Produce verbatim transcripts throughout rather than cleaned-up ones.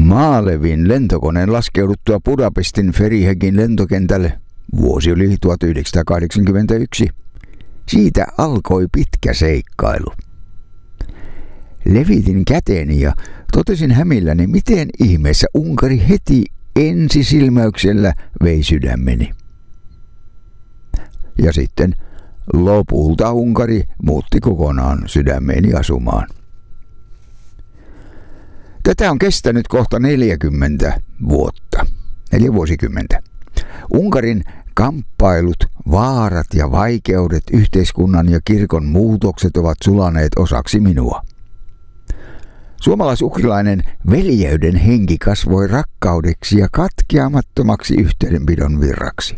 Maalevin lentokoneen laskeuduttua Budapestin Ferihegin lentokentälle vuosi oli tuhatyhdeksänsataakahdeksankymmentäyksi. Siitä alkoi pitkä seikkailu. Levitin käteeni ja totesin hämilläni, miten ihmeessä Unkari heti ensisilmäyksellä vei sydämeni. Ja sitten lopulta Unkari muutti kokonaan sydämeeni asumaan. Tätä on kestänyt kohta neljäkymmentä vuotta, neljä vuosikymmentä. Unkarin kamppailut, vaarat ja vaikeudet, yhteiskunnan ja kirkon muutokset ovat sulaneet osaksi minua. Suomalais-ukrilainen veljeyden henki kasvoi rakkaudeksi ja katkeamattomaksi yhteydenpidon virraksi.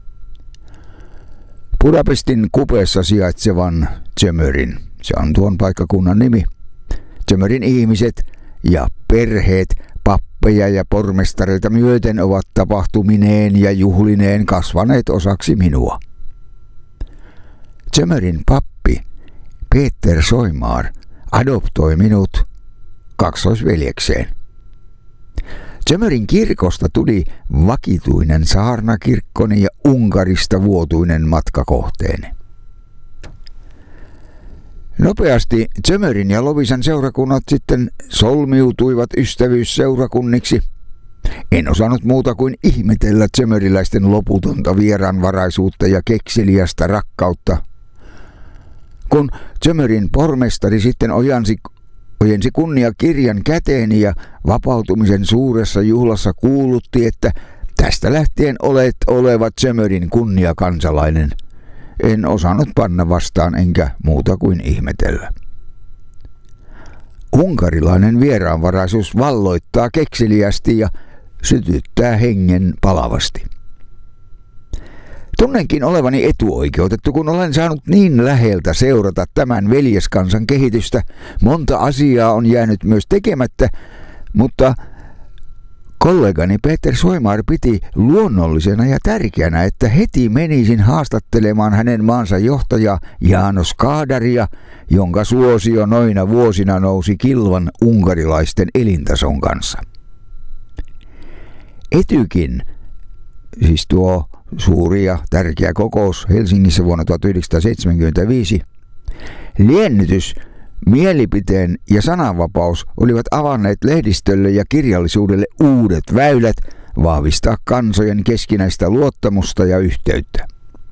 Budapestin kupeessa sijaitsevan Zömörin, se on tuon paikkakunnan nimi, Zömörin ihmiset ja perheet, pappeja ja pormestareita myöten ovat tapahtumineen ja juhlineen kasvaneet osaksi minua. Zömörin pappi Peter Soimar adoptoi minut kaksoisveljekseen. Zömörin kirkosta tuli vakituinen saarnakirkkoni ja Unkarista vuotuinen matkakohteeni. Nopeasti Zömörin ja Loviisan seurakunnat sitten solmiutuivat ystävyysseurakunniksi. En osannut muuta kuin ihmetellä zömöriläisten loputonta vieraanvaraisuutta ja kekseliästä rakkautta. Kun Zömörin pormestari sitten ojansi, ojensi kunniakirjan käteeni ja vapautumisen suuressa juhlassa kuulutti, että tästä lähtien olet oleva Zömörin kunniakansalainen, en osannut panna vastaan enkä muuta kuin ihmetellä. Unkarilainen vieraanvaraisuus valloittaa kekseliästi ja sytyttää hengen palavasti. Tunnenkin olevani etuoikeutettu, kun olen saanut niin läheltä seurata tämän veljeskansan kehitystä. Monta asiaa on jäänyt myös tekemättä, mutta kollegani Peter Soimar piti luonnollisena ja tärkeänä, että heti menisin haastattelemaan hänen maansa johtajaa János Kadaria, jonka suosio noina vuosina nousi kilvan unkarilaisten elintason kanssa. Etykin, siis tuo suuri ja tärkeä kokous Helsingissä vuonna tuhatyhdeksänsataaseitsemänkymmentäviisi, liennytys, mielipiteen ja sananvapaus olivat avanneet lehdistölle ja kirjallisuudelle uudet väylät vahvistaa kansojen keskinäistä luottamusta ja yhteyttä.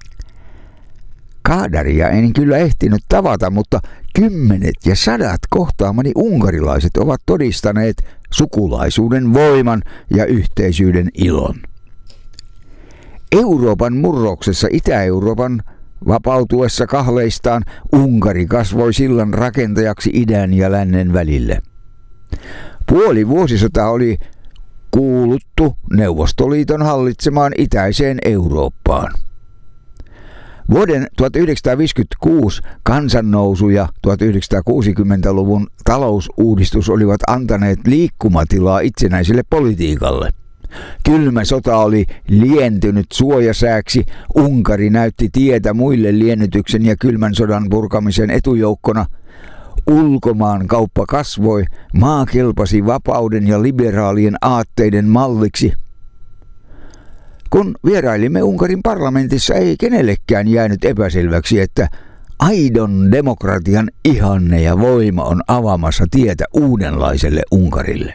Kadaria en kyllä ehtinyt tavata, mutta kymmenet ja sadat kohtaamani unkarilaiset ovat todistaneet sukulaisuuden voiman ja yhteisyyden ilon. Euroopan murroksessa Itä-Euroopan vapautuessa kahleistaan Unkari kasvoi sillan rakentajaksi idän ja lännen välille. Puoli vuosisataa oli kuuluttu Neuvostoliiton hallitsemaan itäiseen Eurooppaan. Vuoden tuhatyhdeksänsataaviisikymmentäkuusi kansannousu ja tuhatyhdeksänsataakuusikymmentäluvun talousuudistus olivat antaneet liikkumatilaa itsenäiselle politiikalle. Kylmä sota oli lientynyt suojasääksi, Unkari näytti tietä muille liennytyksen ja kylmän sodan purkamisen etujoukkona. Ulkomaan kauppa kasvoi, maa kelpasi vapauden ja liberaalien aatteiden malliksi. Kun vierailimme Unkarin parlamentissa, ei kenellekään jäänyt epäselväksi, että aidon demokratian ihanne ja voima on avaamassa tietä uudenlaiselle Unkarille.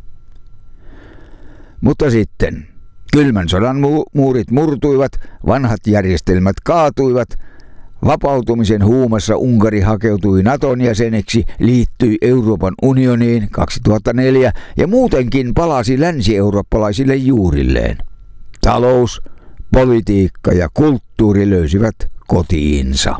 Mutta sitten kylmän sodan mu- muurit murtuivat, vanhat järjestelmät kaatuivat, vapautumisen huumassa Unkari hakeutui Naton jäseneksi, liittyi Euroopan unioniin kaksituhattaneljä ja muutenkin palasi länsi-eurooppalaisille juurilleen. Talous, politiikka ja kulttuuri löysivät kotiinsa.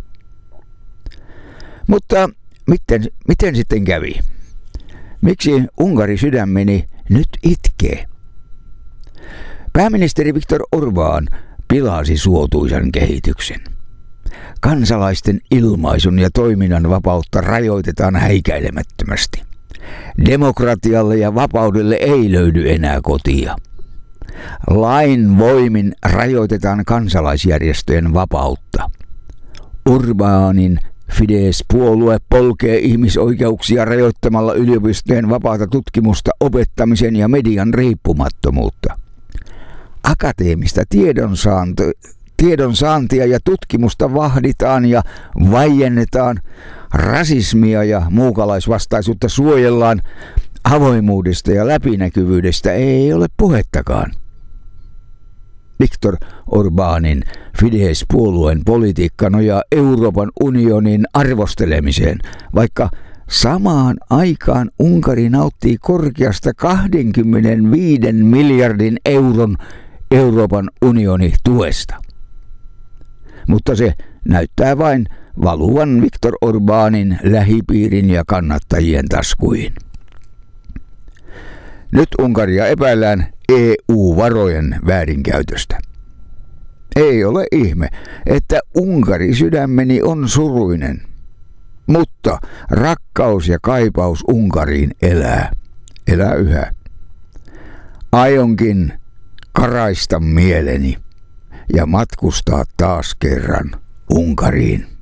Mutta miten, miten sitten kävi? Miksi Unkari sydämeni nyt itkee? Pääministeri Viktor Orbán pilasi suotuisan kehityksen. Kansalaisten ilmaisun ja toiminnan vapautta rajoitetaan häikäilemättömästi. Demokratialle ja vapaudelle ei löydy enää kotia. Lain voimin rajoitetaan kansalaisjärjestöjen vapautta. Orbánin Fidesz-puolue polkee ihmisoikeuksia rajoittamalla yliopistojen vapaata tutkimusta, opettamisen ja median riippumattomuutta. Akateemista tiedonsaantia, tiedonsaantia ja tutkimusta vahditaan ja vaiennetaan, rasismia ja muukalaisvastaisuutta suojellaan, avoimuudesta ja läpinäkyvyydestä ei ole puhettakaan. Viktor Orbánin Fidesz-puolueen politiikka nojaa Euroopan unionin arvostelemiseen, vaikka samaan aikaan Unkari nauttii korkeasta kaksikymmentäviisi miljardin euron Euroopan unionin tuesta. Mutta se näyttää vain valuvan Viktor Orbánin lähipiirin ja kannattajien taskuihin. Nyt Unkaria epäillään E U-varojen väärinkäytöstä. Ei ole ihme, että Unkari sydämeni on suruinen, mutta rakkaus ja kaipaus Unkariin elää, elää yhä. Aionkin karaista mieleni ja matkustaa taas kerran Unkariin.